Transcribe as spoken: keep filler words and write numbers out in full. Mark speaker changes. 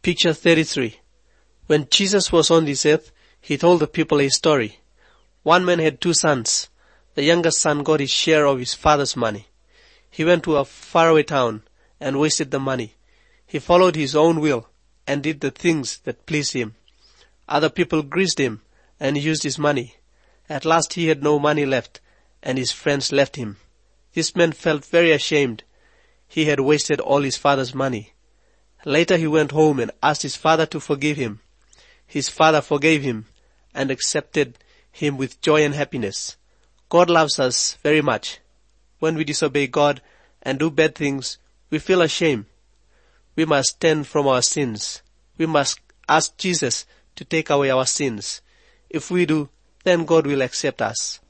Speaker 1: Picture thirty-three. When Jesus was on this earth, he told the people a story. One man had two sons. The youngest son got his share of his father's money. He went to a faraway town and wasted the money. He followed his own will and did the things that pleased him. Other people greased him and used his money. At last he had no money left, and his friends left him. This man felt very ashamed. He had wasted all his father's money. Later he went home and asked his father to forgive him. His father forgave him and accepted him with joy and happiness. God loves us very much. When we disobey God and do bad things, we feel ashamed. We must turn from our sins. We must ask Jesus to take away our sins. If we do, then God will accept us.